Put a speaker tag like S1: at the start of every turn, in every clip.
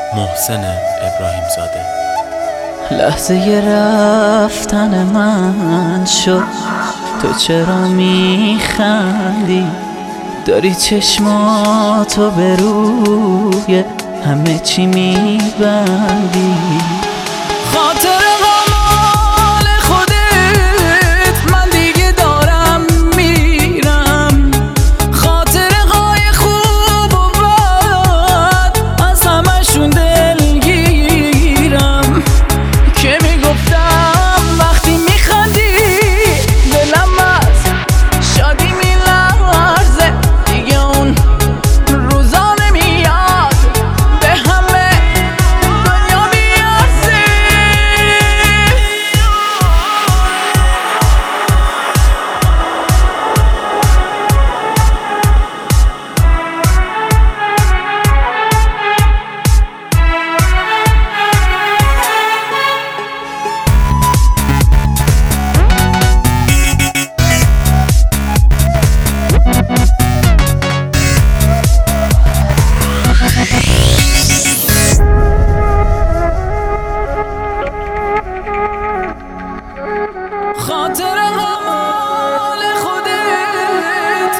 S1: محسن ابراهیم زاده.
S2: لحظه رفتن من شد، تو چرا میخندی؟ داری چشماتو به روی همه چی میبندی. خاطر مال خودت من دیگه دارم میرم، خاطر های خوب و بد از همشون دلگیرم. که میگفتم وقتی میخندی دلم از شادی میلرزه، دیگه اون روزا نمیاد به همه دنیا میارزه. خاطر مال خودت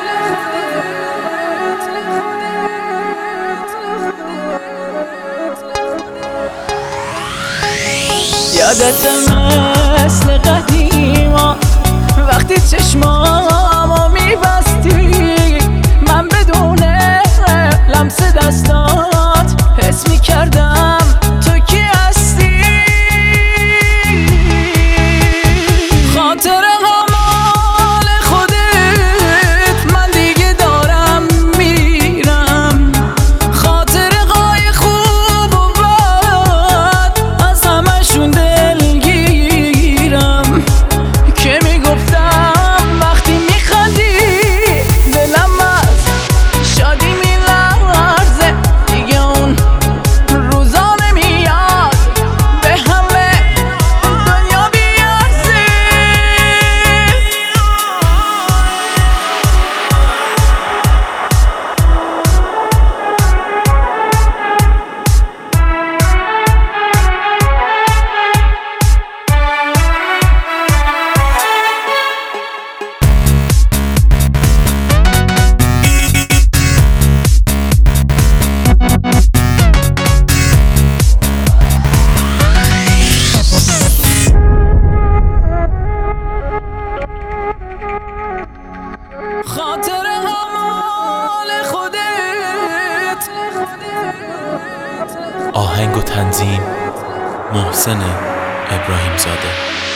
S2: یادت مثل قدیما وقتی چشمامو میبستی، من بدون لمس دستات حس میکردم تو کی هستی. خاطر مال خودت من دیگه دارم میرم، خاطر های خوب و بد از همشون دلگیرم. که میگفتم وقتی میخندی دلم از شادی میلرزه، دیگه اون روزا نمیاد به همه دنیا بیارزه. خاطر مال خودت.
S1: آهنگ و تنظیم محسن ابراهیم زاده.